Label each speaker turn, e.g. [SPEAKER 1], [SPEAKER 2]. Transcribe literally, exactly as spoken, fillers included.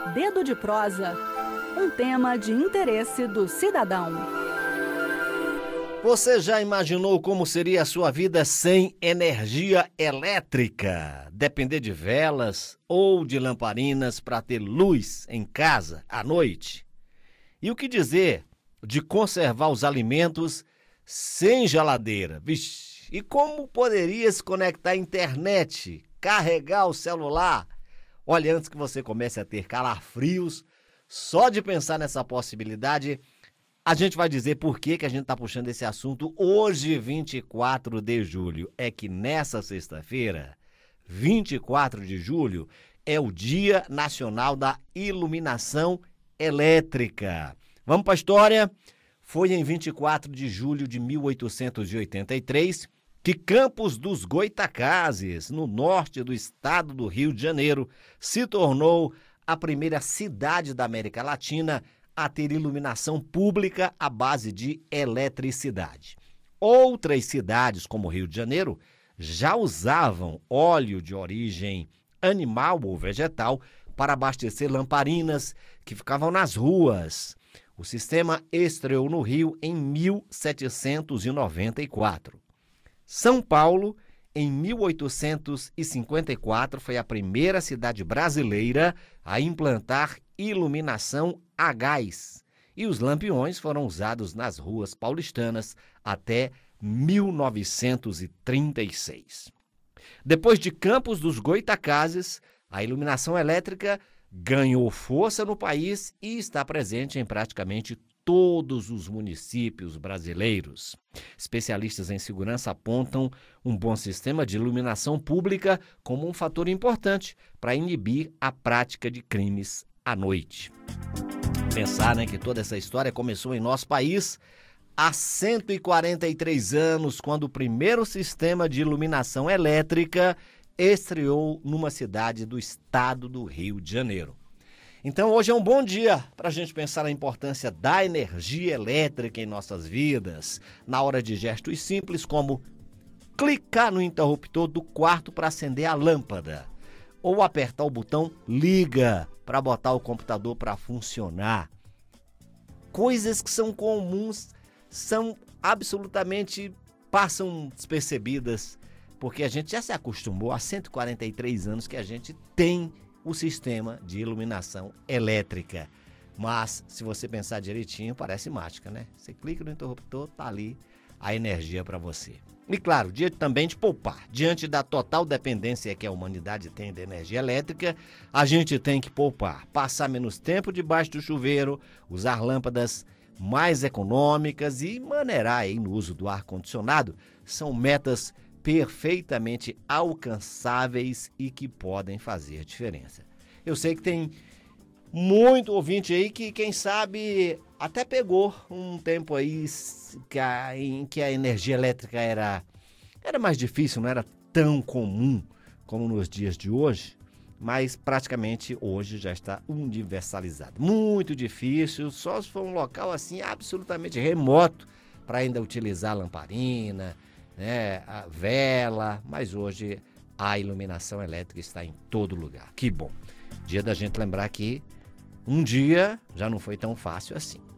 [SPEAKER 1] Dedo de Prosa, um tema de interesse do cidadão.
[SPEAKER 2] Você já imaginou como seria a sua vida sem energia elétrica? Depender de velas ou de lamparinas para ter luz em casa à noite? E o que dizer de conservar os alimentos sem geladeira? Vixe, e como poderia se conectar à internet, carregar o celular? Olha, antes que você comece a ter calafrios, só de pensar nessa possibilidade, a gente vai dizer por que, que a gente está puxando esse assunto hoje, vinte e quatro de julho. É que nessa sexta-feira, vinte e quatro de julho, é o Dia Nacional da Iluminação Elétrica. Vamos para a história? Foi em vinte e quatro de julho de mil oitocentos e oitenta e três que Campos dos Goytacazes, no norte do estado do Rio de Janeiro, se tornou a primeira cidade da América Latina a ter iluminação pública à base de eletricidade. Outras cidades, como o Rio de Janeiro, já usavam óleo de origem animal ou vegetal para abastecer lamparinas que ficavam nas ruas. O sistema estreou no Rio em mil setecentos e noventa e quatro. São Paulo, em mil oitocentos e cinquenta e quatro, foi a primeira cidade brasileira a implantar iluminação a gás. E os lampiões foram usados nas ruas paulistanas até mil novecentos e trinta e seis. Depois de Campos dos Goytacazes, a iluminação elétrica ganhou força no país e está presente em praticamente todos os municípios brasileiros. Especialistas em segurança apontam um bom sistema de iluminação pública como um fator importante para inibir a prática de crimes à noite. Pensar, né, que toda essa história começou em nosso país há cento e quarenta e três anos, quando o primeiro sistema de iluminação elétrica estreou numa cidade do estado do Rio de Janeiro. Então hoje é um bom dia para a gente pensar na importância da energia elétrica em nossas vidas, na hora de gestos simples como clicar no interruptor do quarto para acender a lâmpada, ou apertar o botão liga para botar o computador para funcionar. Coisas que são comuns, são absolutamente, passam despercebidas, porque a gente já se acostumou há cento e quarenta e três anos que a gente tem o sistema de iluminação elétrica. Mas, se você pensar direitinho, parece mágica, né? Você clica no interruptor, tá ali a energia para você. E claro, dia também de poupar. Diante da total dependência que a humanidade tem da energia elétrica, a gente tem que poupar. Passar menos tempo debaixo do chuveiro, usar lâmpadas mais econômicas e maneirar aí no uso do ar-condicionado. São metas perfeitamente alcançáveis e que podem fazer diferença. Eu sei que tem muito ouvinte aí que, quem sabe, até pegou um tempo aí que a, em que a energia elétrica era, era mais difícil, não era tão comum como nos dias de hoje, mas praticamente hoje já está universalizado. Muito difícil, só se for um local assim absolutamente remoto para ainda utilizar lamparina, né, a vela, mas hoje a iluminação elétrica está em todo lugar. Que bom. Dia da gente lembrar que um dia já não foi tão fácil assim.